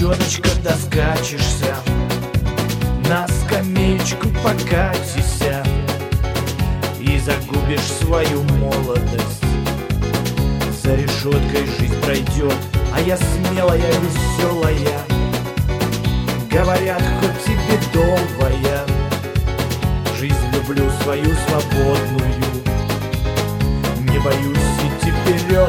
девчоночка, доскачешься, на скамеечку покатися и загубишь свою молодость. За решеткой жизнь пройдет, а я смелая, веселая. Говорят, хоть и бедовая, жизнь люблю свою свободную. Не боюсь идти вперед.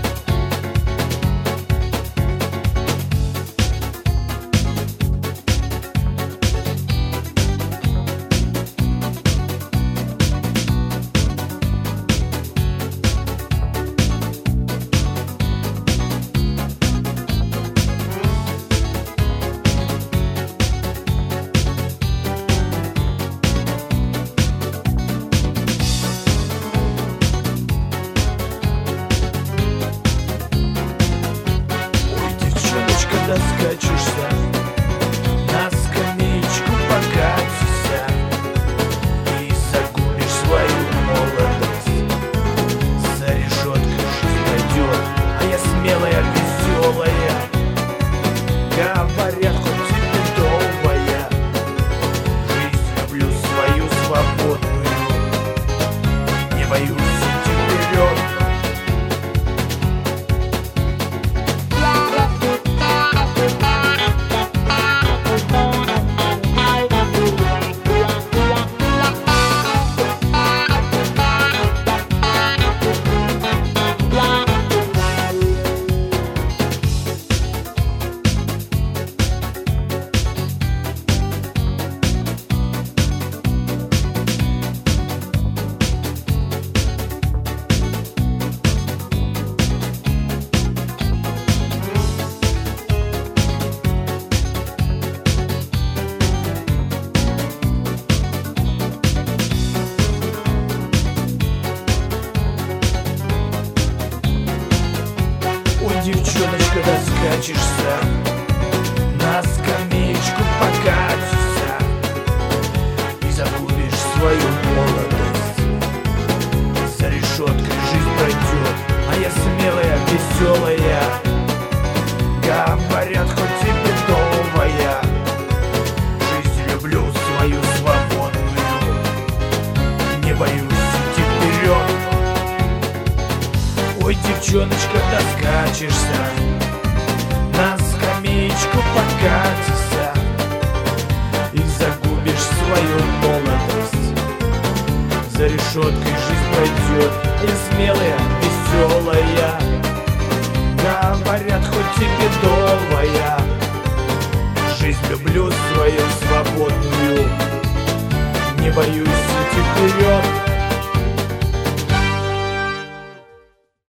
Доскачешься, на скамеечку покатися и загубишь свою молодость. За решеткой жизнь пройдет, а я смелая, веселая. Говорят, хоть и бедовая, жизнь люблю свою свободную. Не боюсь идти вперед. Девчоночка, доскачешься, на скамеечку покатися и загубишь свою молодость. За решеткой жизнь пройдет, а я смелая, веселая. Говорят, хоть и бедовая, жизнь люблю свою свободную. Не боюсь идти вперед. Ой, девчоночка, доскачешься, на скамеечку покатися и загубишь свою молодость. За решеткой жизнь пройдет, я смелая, веселая. Говорят, хоть и бедовая, жизнь люблю свою свободную. Не боюсь идти вперед.